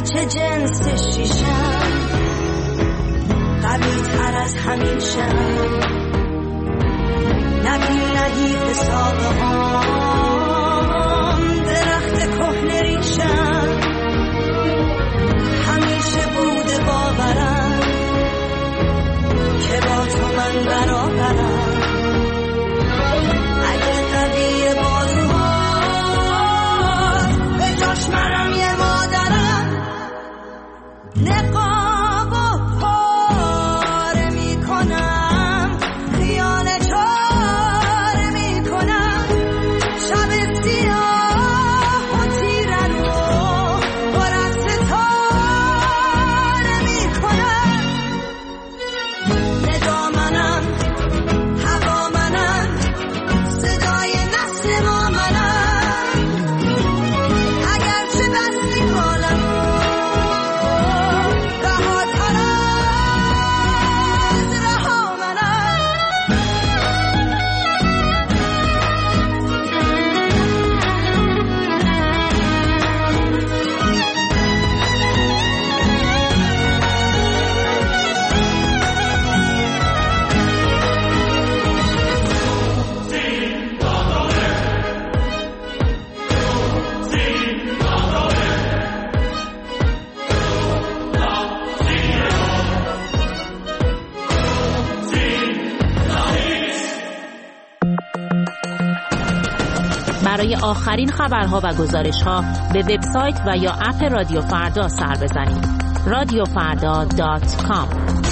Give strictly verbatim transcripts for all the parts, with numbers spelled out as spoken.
چه جنس شیشم قوی تر از همیشه نبی نهیف ساقه هم درخت کهنه ریشم همیشه بوده باورم که با تو من برابرم اگه قوی بازوها به جاش منم یه مادرم نقاب و پاره می کنم خیال چاره می کنم شب سیاه و تیره رو پر از ستاره می کنم ندا منم هوا منم صدای نسل ما منم اگرچه بستی حالم رهاتر از رها منم برای آخرین خبرها و گزارش‌ها به وبسایت و یا اپ رادیو فردا سر بزنید. رادیو فردا دات کام.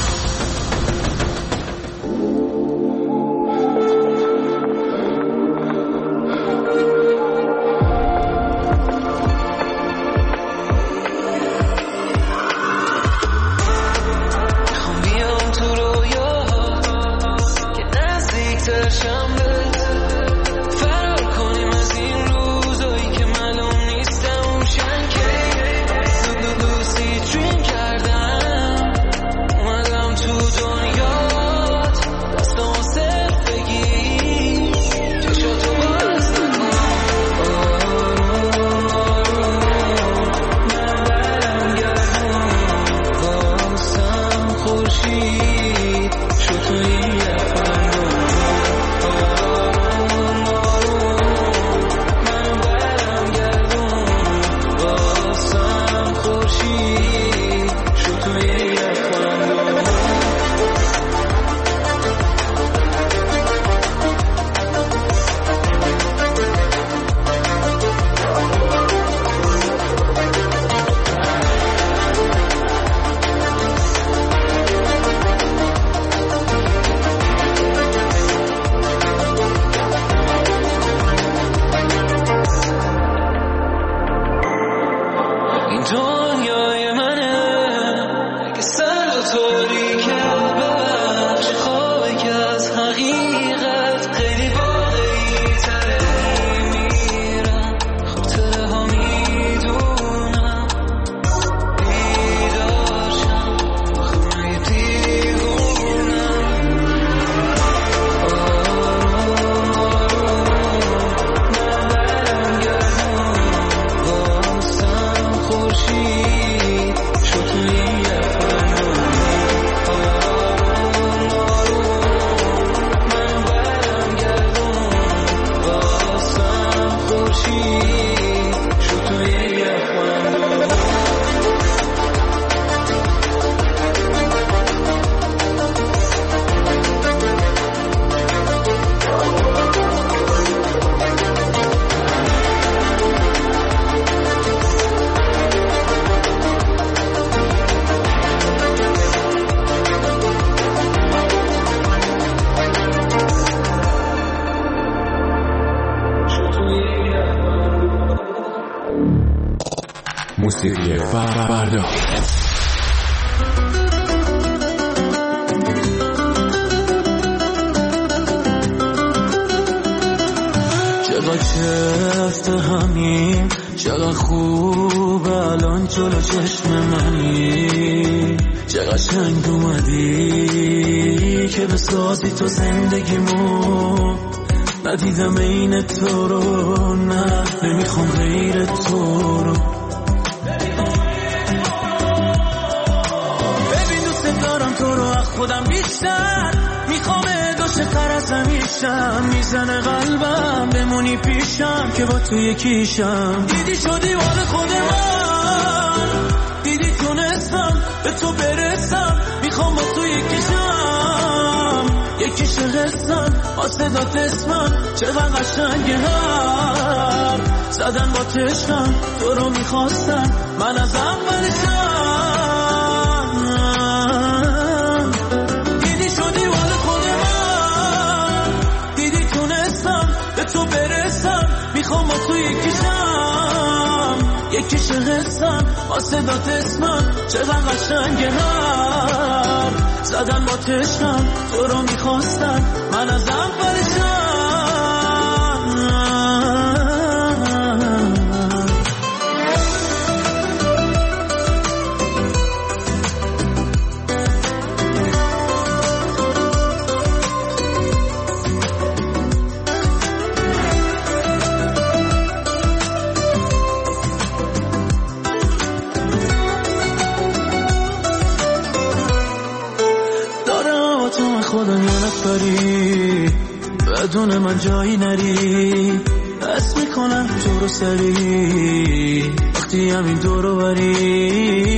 موسیقی فردا. چقدر چفت همین، چقدر خوب الان جلو چشم منی، چقدر شنگ اومدی که بسازی تو زندگیمو. ندیدم این تو رو، نه نمیخوام غیر تو رو. خودم بیشتر میخوام عاشق‌تر از همیشم. میزنه قلبم بمونی پیشم که با تو یکیشم. دیدی شدی مال خود من، دیدی تونستم به تو برسم. میخوام با تو یکیشم، یکیش حسم آسدات اسمم. چقدر قشنگه هم زدن با تشنم، تو رو میخواستم من از اولشم. دیدی شدی مال خود من، دیدی تونستم به تو برسم. میخوام با تو یکیشم، یکیش حسم آسدات اسمم. چقدر قشنگه هم زدن با تشنم، تو رو میخواستم من از اولشم. خودم یه نفری بدون من جایی نری. حس میکنم تو رو سری وقتی همین دورو بری.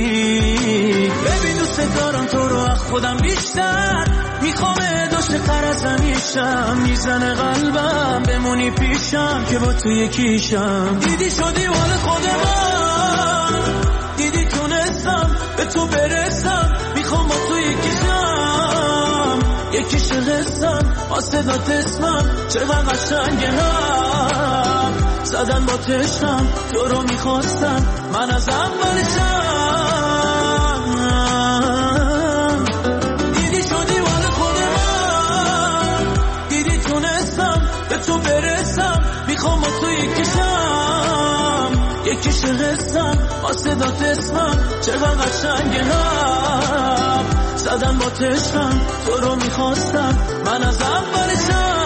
ببین دوست دارم تو رو از خودم بیشتر میخوام عاشق‌تر از همیشم. میزنه قلبم بمونی پیشم که با تو یکیشم. دیدی شدی مال خود من، دیدی تونستم به تو برسم. میخوام با تو یکیشم، یکیش حسم آسدات اسمم. چقدر قشنگه هم زدن با تشنم، تو رو میخواستم من از اولشم. دیدی شدی مال خود من، دیدی تونستم به تو برسم. میخوام با تو یکیشم، یکیش حسم آسدات اسمم. چقدر قشنگه هم زدن با تشنم، تو رو میخواستم من از اولشم.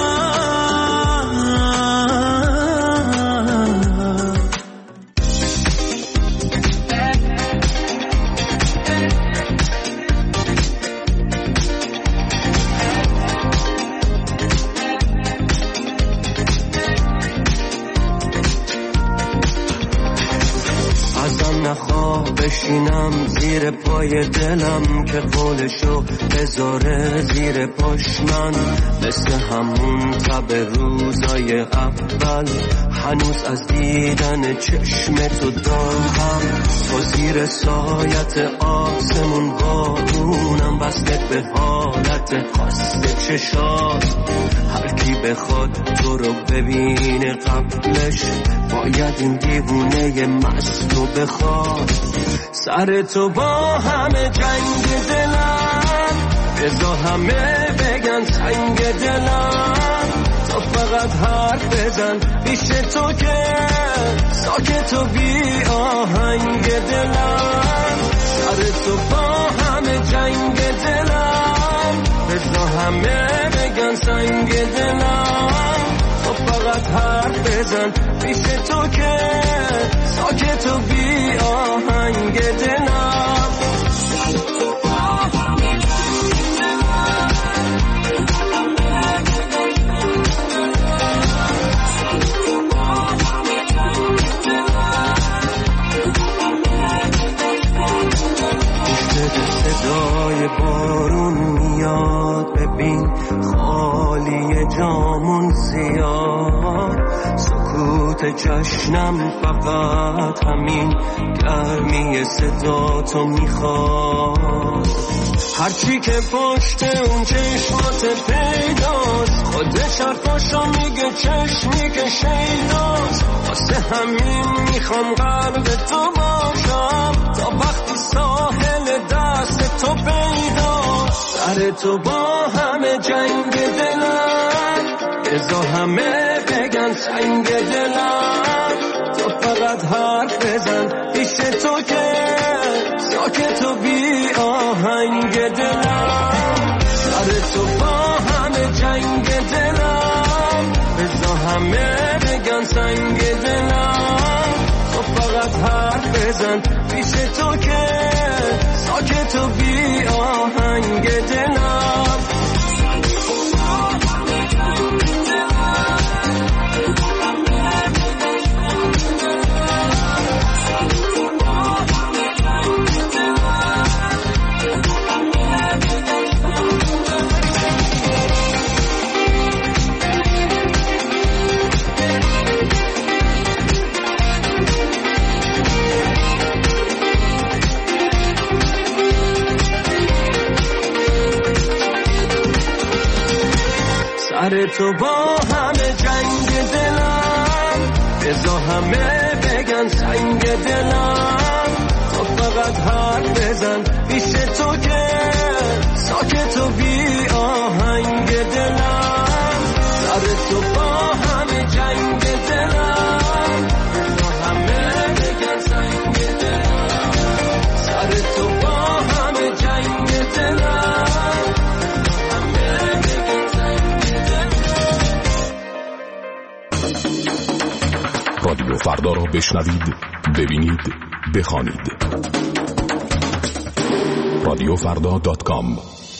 بشینم زیر پای دلم که قولشو بذاره زیر پاش. من مثل همون تب روزای اول هنوز از دیدن چشم تو دارم. تو زیر سایت آسمون بارونم بسته به حالت خسته چشات. هر کی بخواد تو رو ببینه قبلش باید این دیوونه مست رو بخواد. سر تو با همه جنگ دلم، بذار همه بگن سنگ دلم. تو فقط حرف بزن پیش تو که ساکت و بی آهنگ دلم. سر تو با همه جنگ دلم، بذار همه بگن سنگ دلم. تو فقط حرف بزن پیش تو که ساکت و بی آهنگ دلم. صدای بارون میاد، ببین خالی جامون زیاد. سکوت جشنم فقط همین گرمی صدا تو میخواد. هرچی که پشت اون چشمات پیداست، خودش حرفاشو میگه چشمی که شیداست. واسه همین میخوام قلب تو باشم تا وقتی ساحل دست تو پیداست. سر تو با همه جنگ دلم، بذار همه بگن سنگ دلم. تو فقط حرف بزن پیش تو که ساکت و بی آهنگ دلم. سر تو با همه جنگ دلم، بذار همه بگن سنگ دلم. تو فقط حرف بزن پیش تو که ساکت و بی آهنگ دلم. سر تو با همه جنگ دلم، بذار همه بگن سنگ دلم، تو فقط حرف بزن پیش تو که ساکت و بی آهنگ دلم، سر تو با همه جنگ دلم، بذار همه بگن سنگ دلم، سر تو با همه جنگ دلم، همه بگن سنگ دلم. رادیو فردا را بشنوید، ببینید، بخوانید. رادیو فردا دات کام.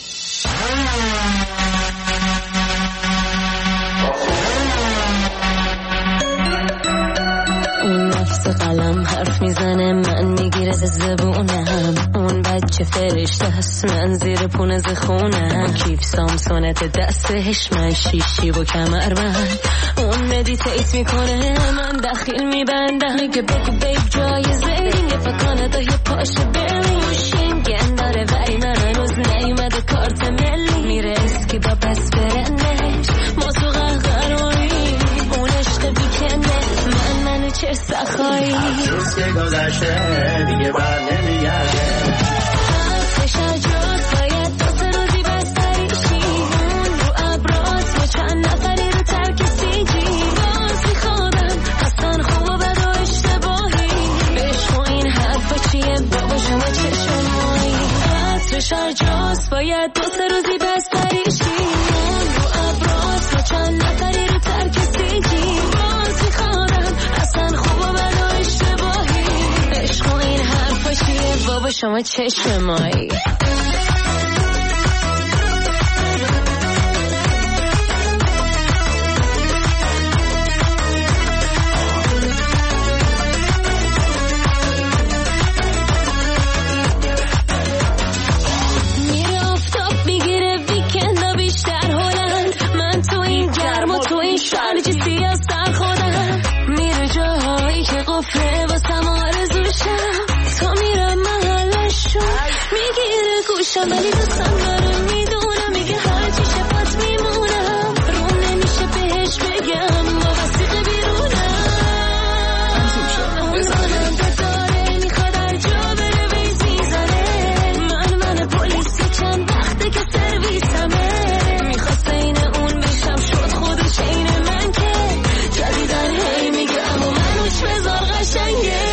اون نفس قلم حرف میزنه، من میگیره زبونم، اون بچه فرشته هست، من زیر پونز خونم، کیف سامسونت دستش، من شیشی و کمر بند، اون مدیتیت میکنه، من دخیل میبندم، میگه بگو بیب جایزه اینگه فکانه دا یه پاشه بلی، موشین گنداره ولی من هنوز نیومده کارت ملی، میره اسکی با پس برنش، ما تو قهقراری، اون عشق بیکنه، من منو چه سخایی، روز که گذشته دیگه بر نمیگرده، حرفش عجاز باید دو سه روزی بستریشی، اون رو ابراز با چند نفری رو ترک سیجی، بازی خودم اصلا خوب و بد و اشتباهی، بشکو این حرفا چیه بابا شما چشمایی، حرفش عجاز باید دو سه روزی بستریشی، اون رو ابراز با چند نفری رو ترک سیجی، بازی خودم اصلا خوب و بد و اشتباهی، بشکو این حرفا چیه بابا شما چشمایی. میره آفتاب میگیره ویکندا بیشتر هلند، من تو این گرم و تو این شرجی سیاه سر خودم، میره جاهایی که قفله واسم آرزوشم، تا میرم محلشون میگیره گوشم، ولی دوستم داره میدونم، میگه هرچی شفت میمونم، روم نمیشه بهش بگم با وسیقه بیرونم، اونم داره میخواد هر جا بره ویز میزنه، من من پلیسی چند وقته که سرویسمه، میخواست این اون بشم شد خودش این من که جدیدن هی میگه اما منوش بذار قشنگه،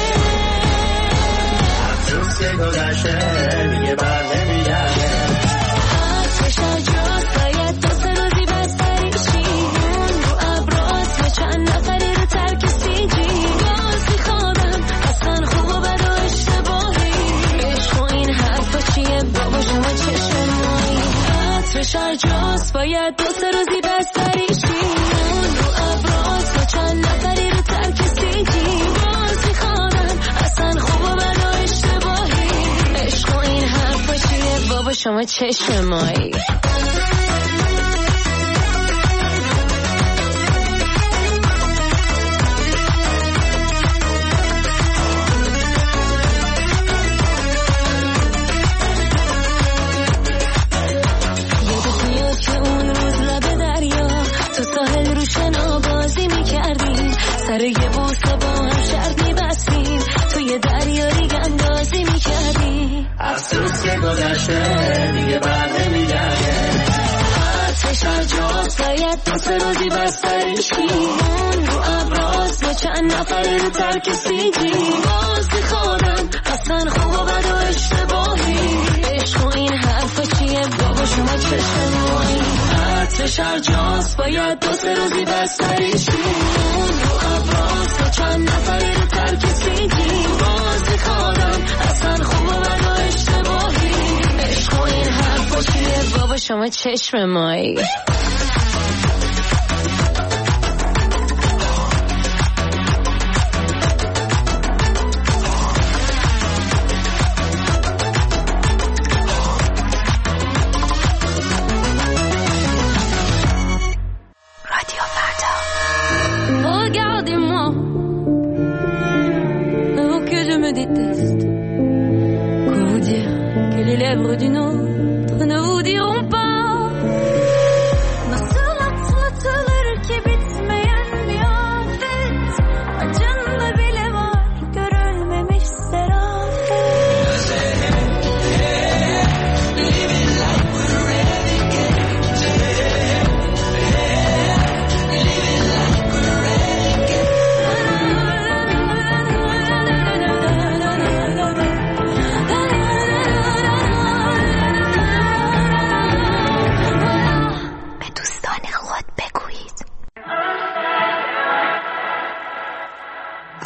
روز که گذشته دیگه بر نمیگرده، حرفش عجاز باید دو سه روزی بستریشی، اون رو ابراز با چند نفری رو ترک سیجی، بازی خودم اصلا خوب و بد و اشتباهی، بشکو این حرفا چیه بابا شما چشمایی، حرفش عجاز باید دو سه روزی بستریشی، اون رو ابراز با چند نفری رو ترک سیجی، بازی خودم اصلا خوب و بد و اشتباهی، بشکو این حرفا چیه بابا شما چشمایی. یادت میاد که اون روز لب دریا تو ساحل رو شنا بازی میکردیم، سر یه بوسه با هم شرط میبستیم، توی دریا ریگ اندازی میکردیم، از روز که گذشته دیگه بر نمیگرده، حرفش عجاز باید دو سه روزی بستریشی، اون رو ابراز با چند نفری رو ترک سیجی، بازی خودم اصلا خوب و بد و اشتباهی، بشکو این حرفا چیه بابا شما چشمایی، حرفش عجاز باید دو سه روزی بستریشی، اون رو ابراز با چند نفری رو ترک سیجی، بازی خودم اصلا خوب و بد و اشتباهی، بشکو این حرفا چیه بابا شما چشمایی. Regardez-moi, oh que je me déteste. Quoi vous dire que les lèvres d'une autre ne vous diront pas. Ma seule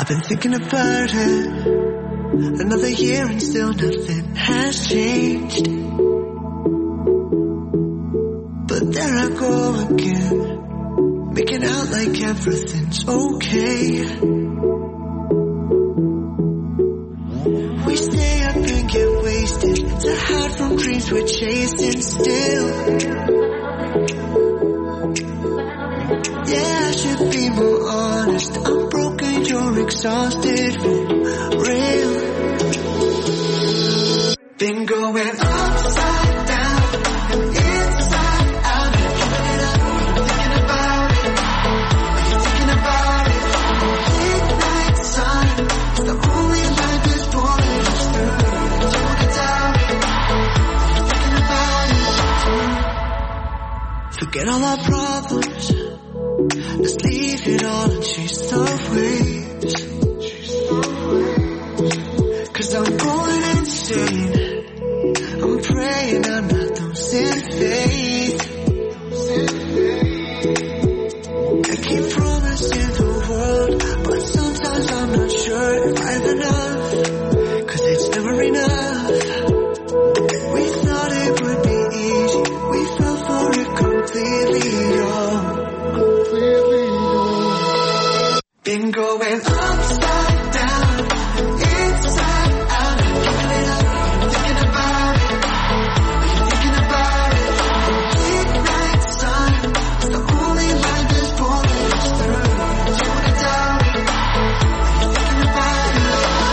I've been thinking about it. Another year and still nothing has changed. But there I go again, making out like everything's okay. We stay up and get wasted to hide from dreams we're chasing still. Yeah, I should be more honest. I'm broken, you're exhausted, for real. Been going upside down and inside out. Giving it up, thinking about it. Thinking about it. Midnight sun, it's the only light that's pulling us through. Don't wanna doubt it. Thinking about it. Forget all our problems. Let's leave it all and chase the waves. Cause I'm going insane. I'm praying I'm not losing faith. I keep promising the world, but sometimes I'm not sure if I have enough. Cause it's never enough. We thought it would be easy. We fell for it completely, y'all. Been going upside down, inside out, giving it up, thinking about it, thinking about it. Midnight sun, it's the only light that's pulling us through. Don't wanna doubt it, thinking about it.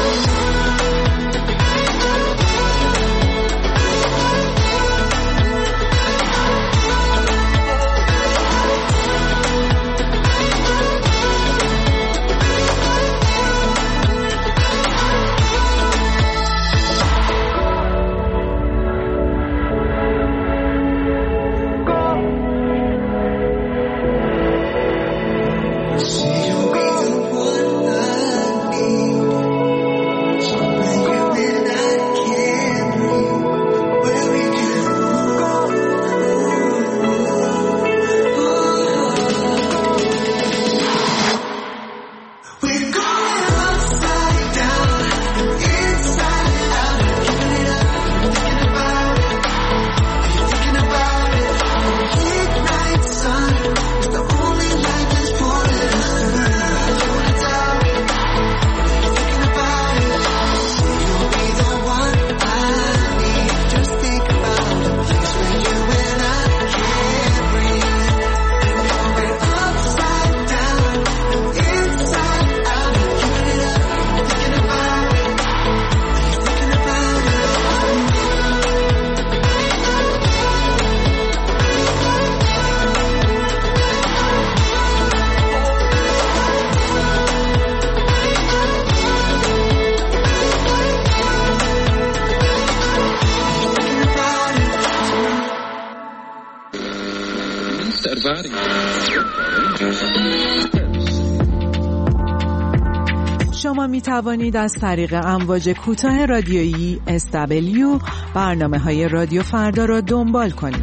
شما می توانید از طریق امواج کوتاه رادیویی اس دبلیو برنامه های رادیو فردا را دنبال کنید.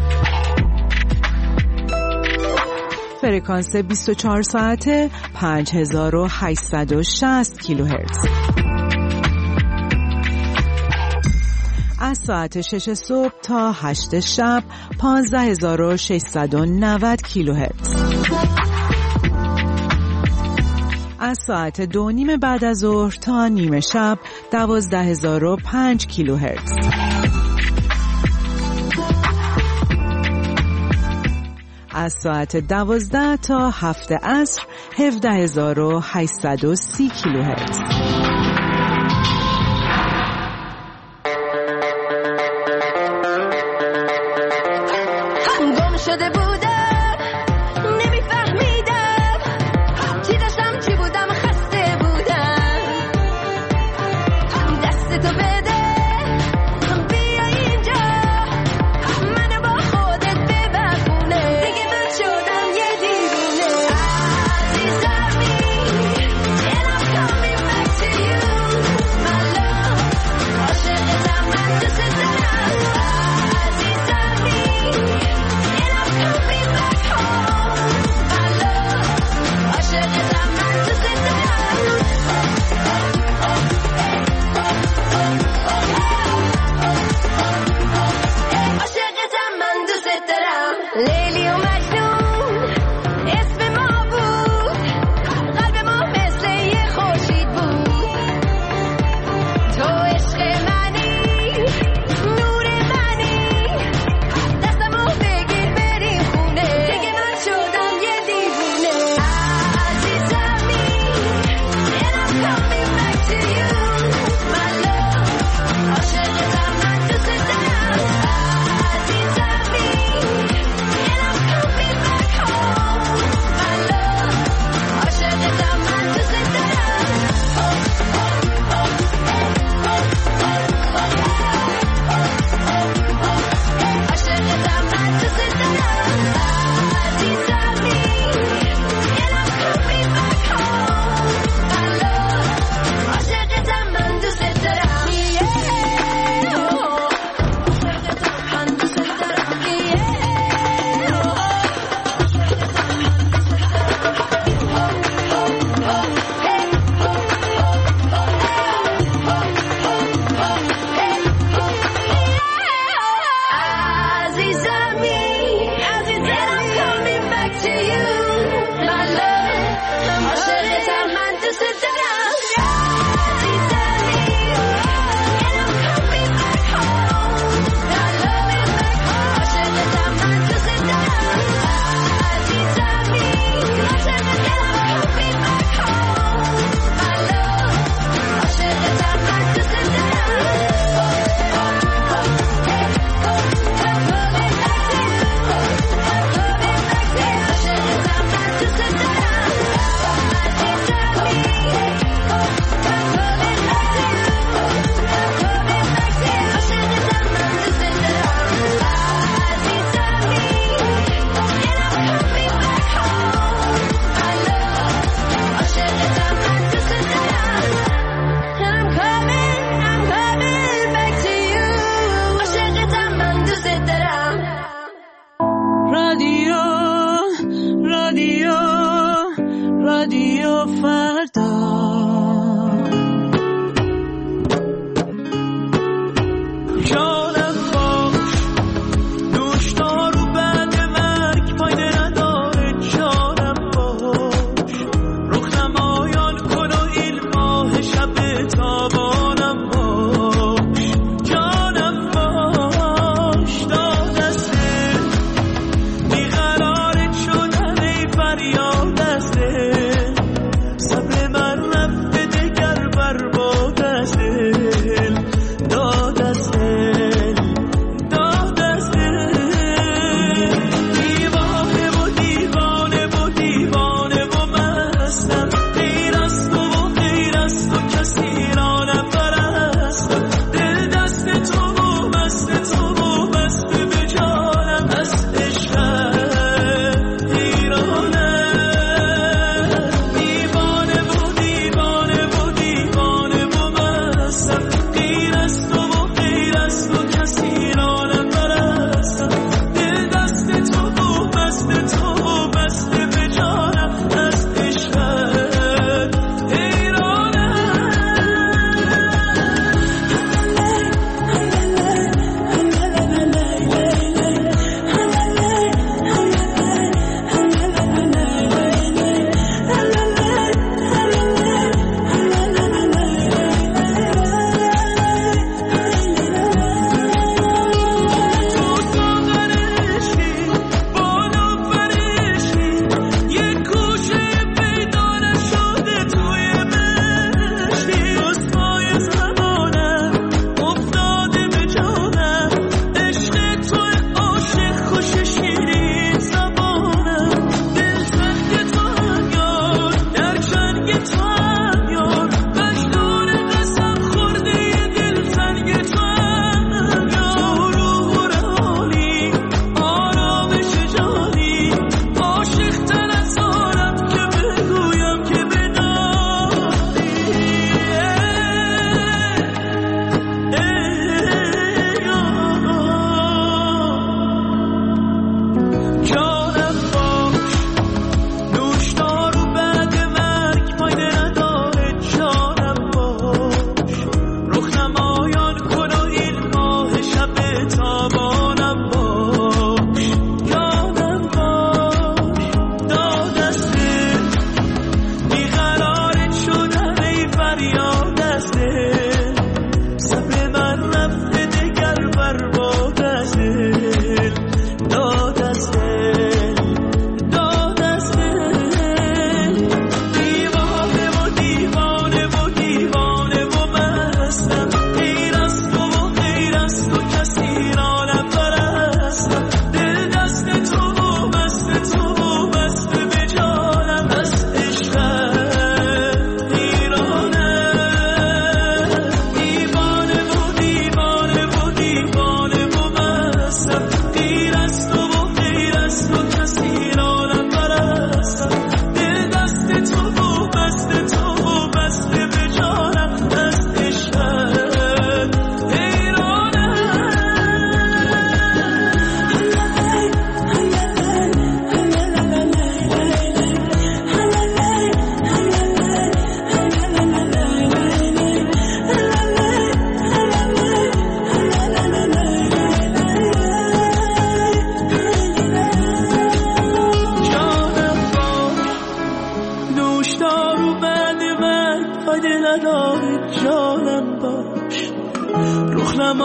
فرکانس بیست و چهار ساعته پنج هزار و هشتصد و شصت کیلوهرتز. از ساعت شش صبح تا هشت شب پانزده هزار و ششصد و نود کیلوهرتز. از ساعت دو نیم بعد از ظهر تا نیمه شب دوازده هزار و پنج کیلوهرتز. از ساعت دوازده تا هفت عصر هفده هزار و هشتصد و سی کیلوهرتز. گم شده بودم نمیفهمیدم چی داشتم چی بودم خسته بودم دست تو بده بیا اینجا منو با خودت ببرونه دیگه من شدم یه دیوونه عزیزمی and I'm coming back to you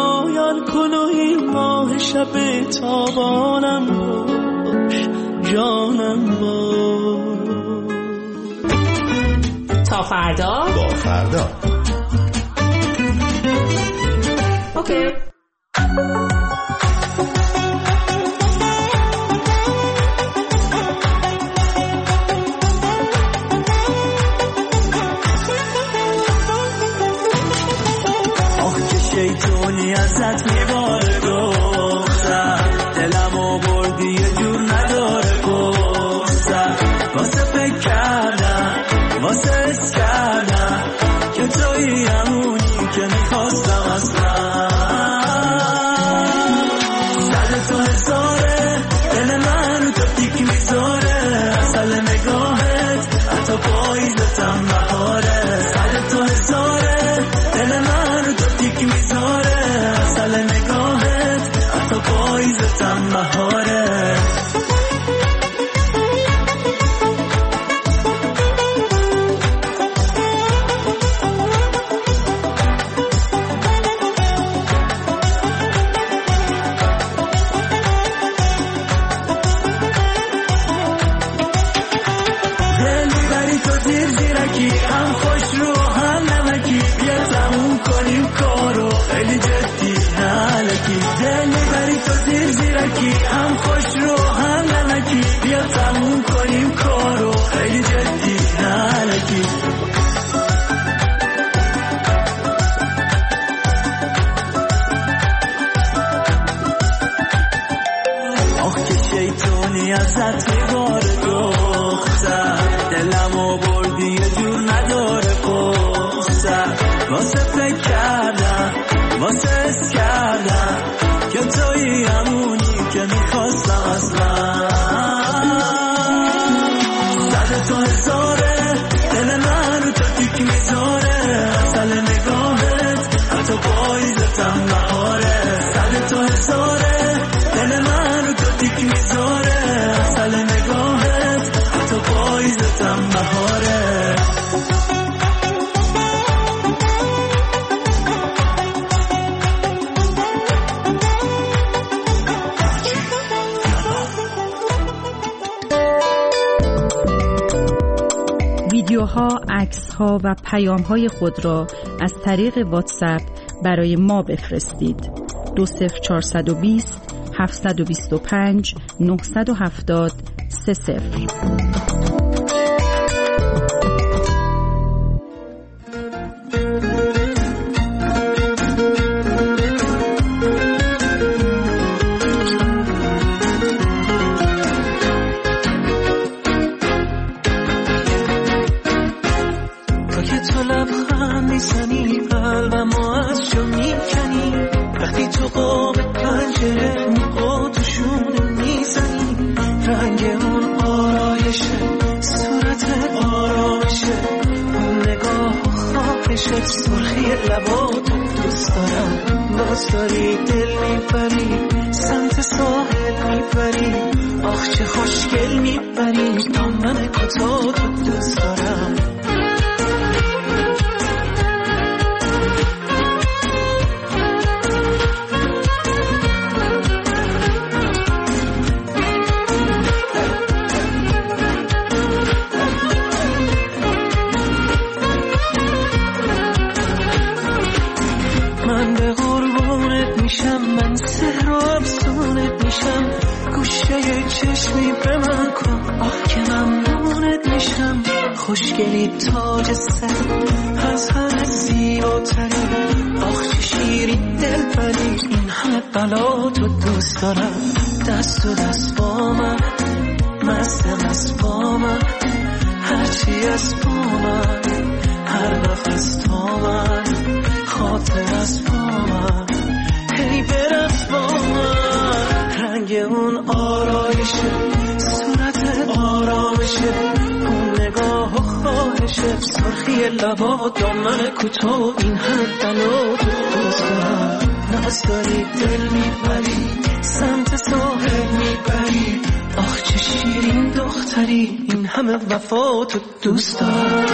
رویان کن و این ماه شب تابانم باش جانم باش. تا فردا با فردا. اوکی. شیطونی ازت میباره گفتم دلمو بردی یه جور نداره گفتم واسه فکر کردم واسه حس کردم که تویی همونی که میخواستم اصلا سر تو حساره دل من تو تیک میذاره اصل نگاهت حتی پاییزتم بهاره سر تو حساره دل من تو تیک میذاره اصل نگاهت حتی پاییزتم بهاره هم خوش رو هم نمکی بیا تموم کنیم کارو خیلی جدی نالکی دل میبری تو زیر زیرکی هم خوش رو هم نمکی بیا تموم کنیم کارو خیلی جدی نالکی آخ که شیطونی ازت میباره دختر دلمو بردی یه جور نداره قصه واسه فکر کردم واسه حس کردم که تویی همونی که میخواستم اصلا صد تو هزاره دل من رو تو تیک میذاره اصل نگاهت حتی پاییزتم بهاره صد تو هزاره دل من رو تو تیک میذاره اصل نگاهت حتی پاییزتم بهاره ویدیوها، عکس‌ها و پیام‌های خود را از طریق واتساپ برای ما بفرستید. دو صفر چهارصد و بیست هفتصد و بیست و پنج نهصد و هفتاد سه صفر. سرخی لباتو دوست دارم باز داری دل میبری سمت ساحل میبری آخ چه خوشگل میبری دامن کوتاه‌تو دوست دارم چشمی به من کن آه که ممنونت میشم خوشگلی تاج سر از همه زیباتری آخ چه شیرین دلبری این همه بلا تو دوست دارم دست و دست با من مست مست با من هرچی از با من هر نفس تا من خاطر از با من هی برس با من رنگ اون آرایشه صورت آرامشه اون نگاه و خواهشه سرخی لبا دامن کوتاه این همه بلا تو دوست دارم ناز داری دل میبری سمت ساحل میبری آخ چه شیرین دختری این همه وفا تو دوست دارم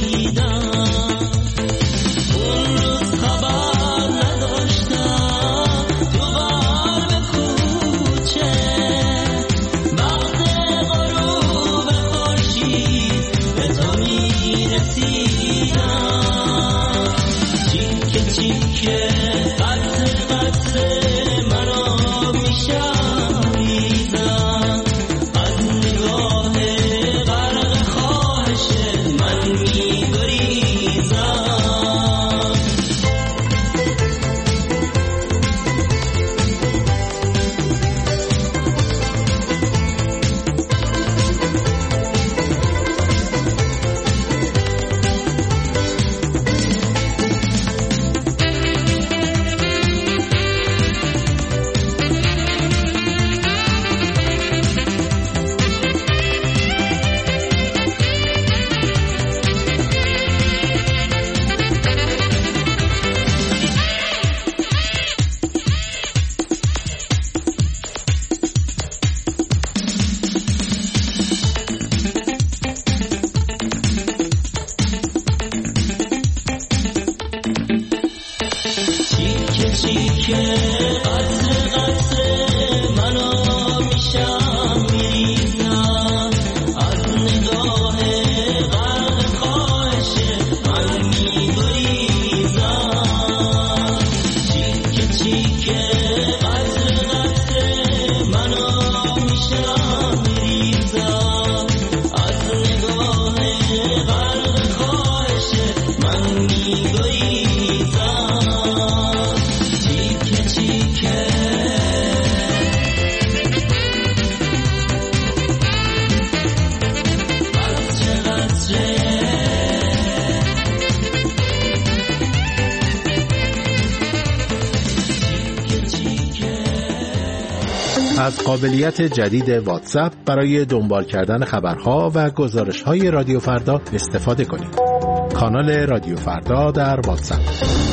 از قابلیت جدید واتساپ برای دنبال کردن خبرها و گزارش‌های رادیو فردا استفاده کنید. کانال رادیو فردا در واتساپ.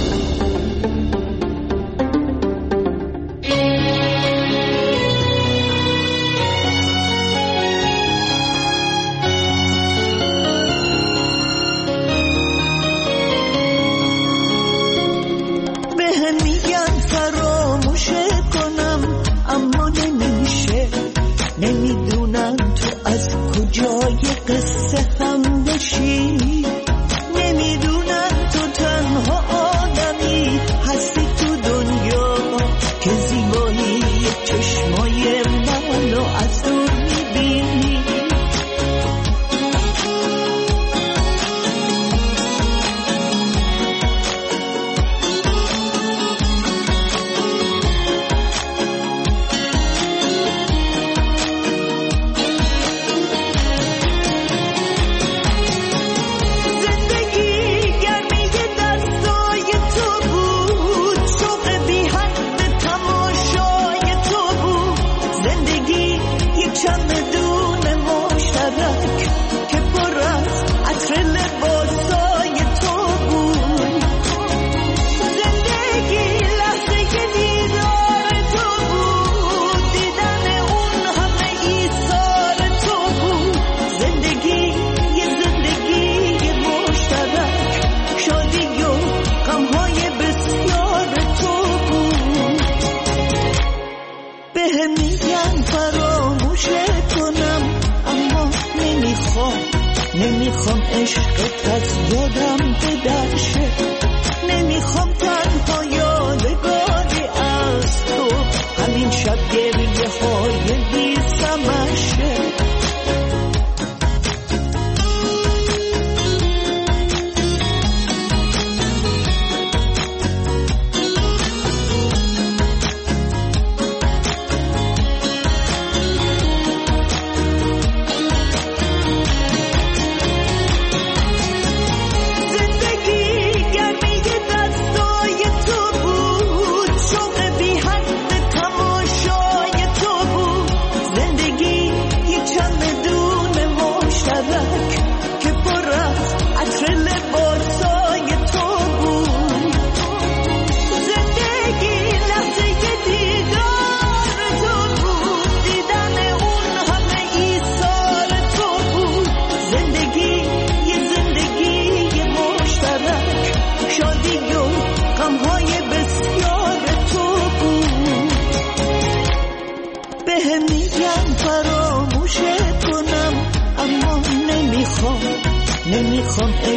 نمیخوام عشقت از یادم بدرشه، نمیخوام تنها یادگاری از تو همین شب گریه های بی سمشه. زندگی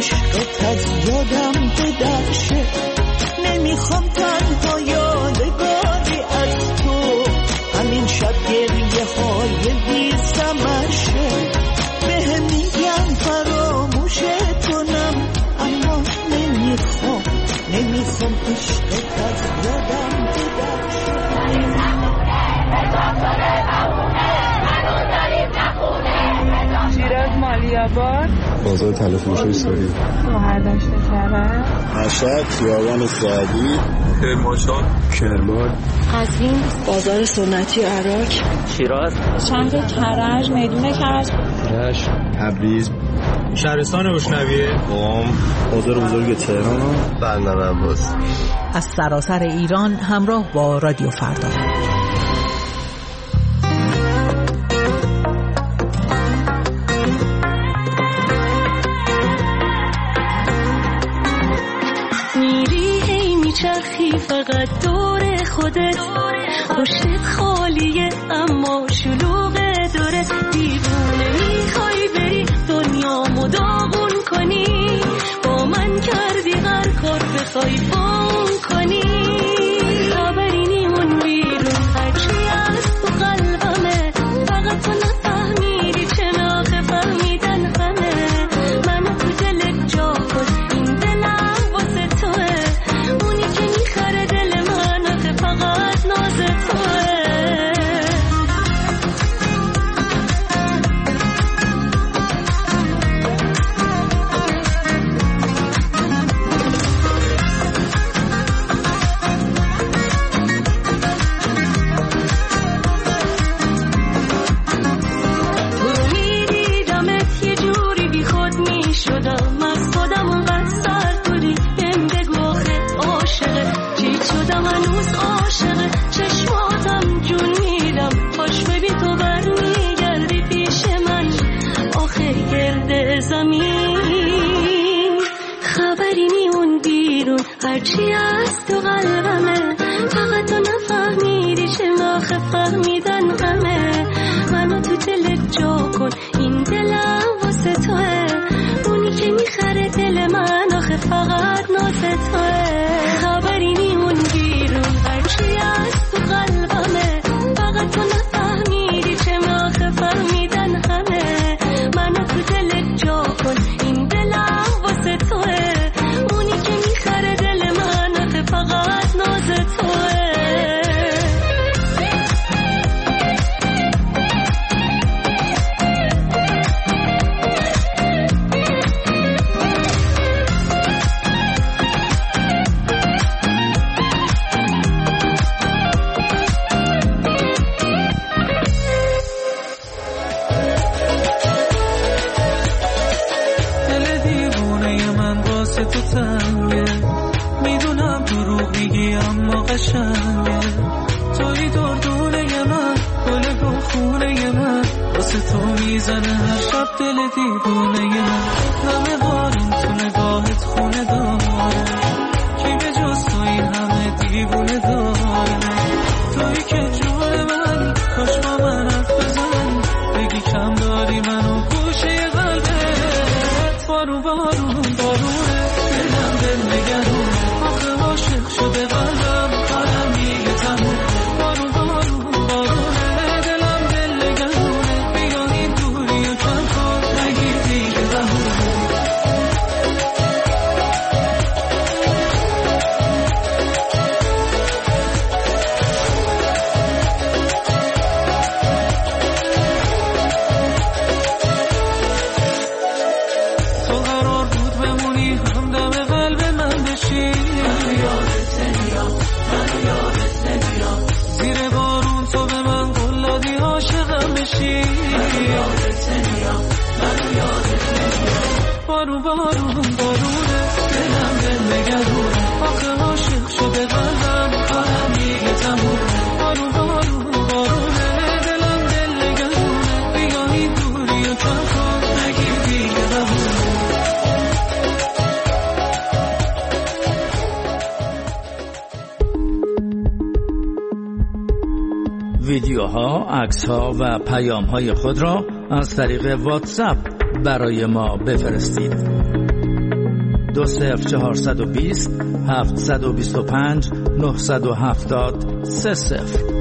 عشقت از یادم بدرشه نمیخوام تنها یادگاری از تو همین شب گریه های بی ثمرشه بهم میگن فراموشت کنم اما نمیخوام نمیخوام عشقت از یادم بدرشه شیراز مالیاباد بازار تلفروشی ساری سوهر داشته کرد مشهد خیابان سعدی کرمانشاه کرمان قزوین بازار سنتی عراق شیراز شهر کرج میدون کرج رشت تبریز شهرستان بشنویه قم بازار بزرگ تهران بندر عباس از سراسر ایران همراه با رادیو فردا. چرخی فقط دور خودت پشتت خالیه اما شلوغ دورت دیوونه میخوای بری دنیامو داغون کنی با من کردی هر کار بخوای بام کنی خبری نیمون بیرون هرچی از تو قلبمه فقط تو نفهمیدی چناخه فهمیدن همه منو تو دلت جا کن این دلم واسه توه هرچی از تو قلبمه فقط تو نفهمیدی شناخه فهمیدن همه منو تو دلت جا کن این دلم واسه توه اونی که میخره دل من آخه فقط ناز توه خبری نیمون بیرون هرچی از تو قلبمه فقط تو نفهمیدی شناخه فهمیدن همه منو تو دلت جا کن این دلم واسه توه اونی که میخره دل من آخه فقط ناز توه توی دردونه من گل گل خونه من واسه تو میزنه هر شب دل دیوونه من نمه بارون تو نگاهت خونه داره کی به جز تو این همه دیوونه داره توی که جون من کاش با من حرف بزن بگی کم داری منو گوشه قلبت بارون بارون بارونه دلم دل نگرونه آخه عاشق شده قلبم قلم میگه تموم بارون بارون بارونه دلم دل نگرونه بیا این دوری و کم کن نگیر دیگه بهونه تو قرار بود بمونی همدم قلب من بشی زیر بارون تو به من قول دادی عاشقم بشی بارون بارون بارونه دلم دل نگرونه آخه عاشق شده قلبم قلم میگه تموم بارون بارون بارونه دلم دل نگرونه بیا این دوری و کم کن نگیر دیگه بهونه ویدیوها، عکس‌ها و پیام‌های خود را از طریق واتساپ برای ما بفرستید. دو صفر چهارصد و بیست هفتصد و بیست و پنج نهصد و هفتاد سه صفر.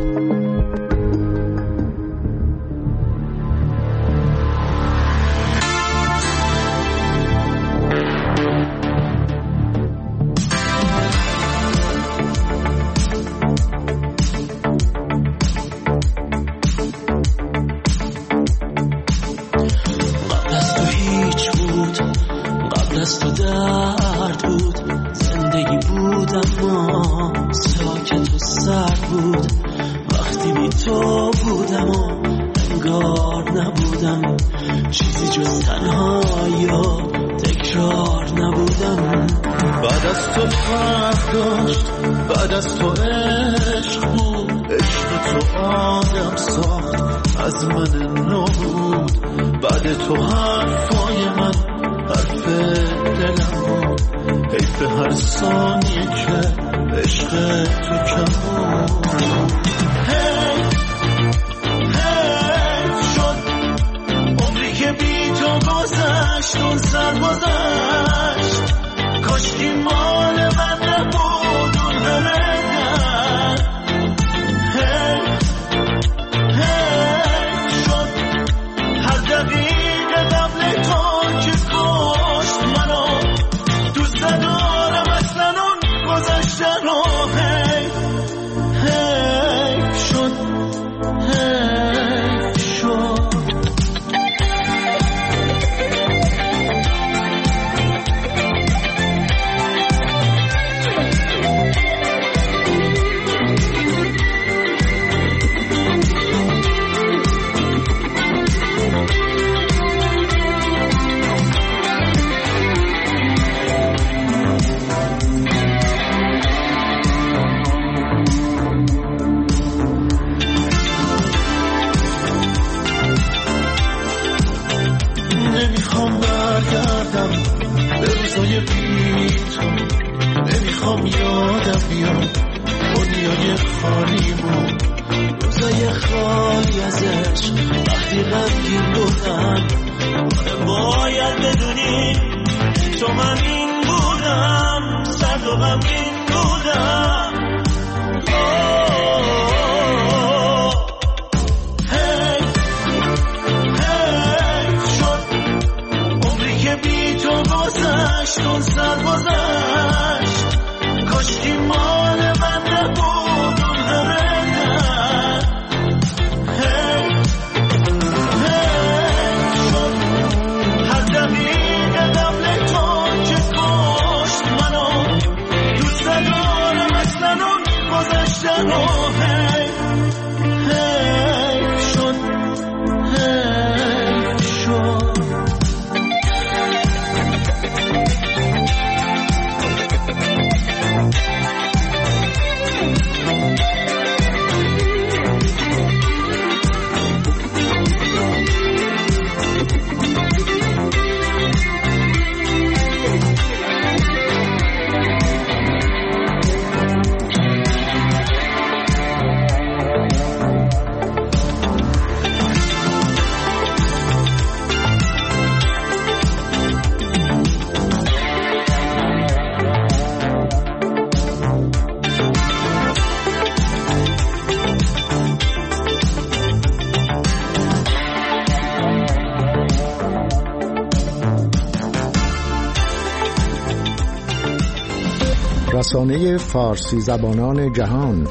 رسانه فارسی زبانان جهان،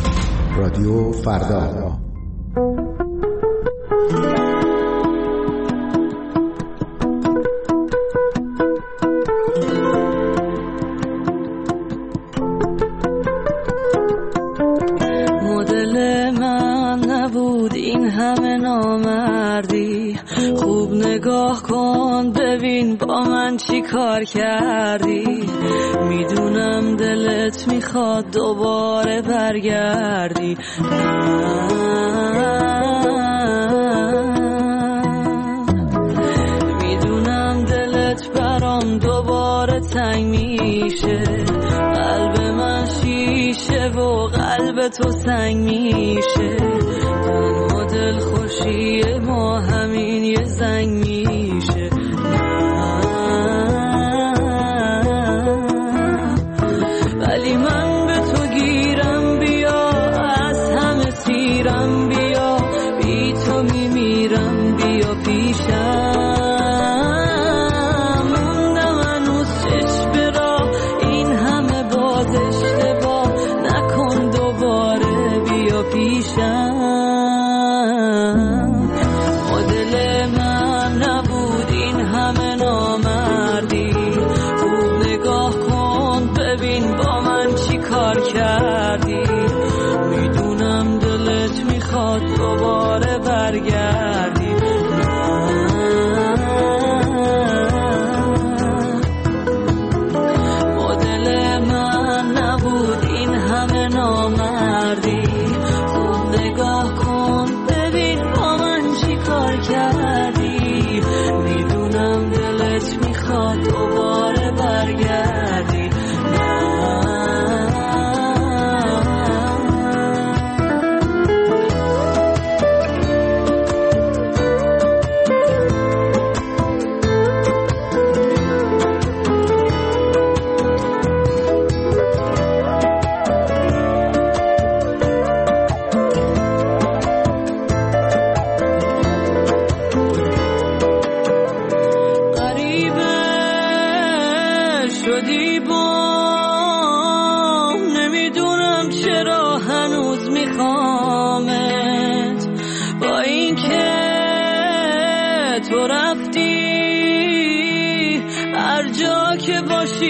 رادیو فردا. مدل من نبود این همه نامردی، خوب نگاه کن ببین با من چی کار کردی. میدونم دلت میخواد دوباره برگردی، میدونم دلت برام دوباره تنگ میشه، قلب من شیشه و قلب تو سنگ میشه. تنها دل خوشی ما همین یه زنگ میشه.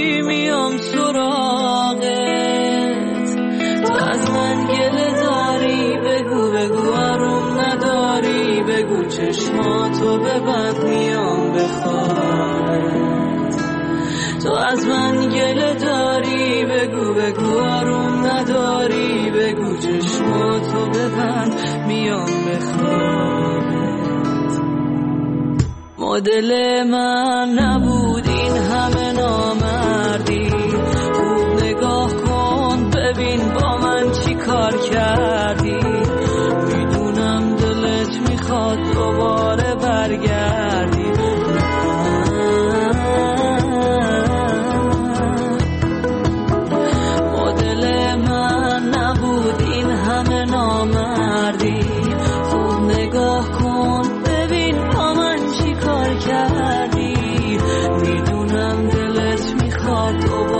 بگی میام سراغت. تو از من گله داری بگو بگو آروم نداری بگو چشماتو ببند میام بخوابت. تو از من گله داری بگو بگو آروم نداری بگو چشماتو ببند میام بخوابت. مدل من نبود این همه نامردی، خوب نگاه کن ببین با من چی کار کردی. میدونم دلت میخواد دوباره برگردی، مدل من نبود این همه نامردی. خوب نگاه کن ببین با من چی کار کردی. میدونم دلت میخواد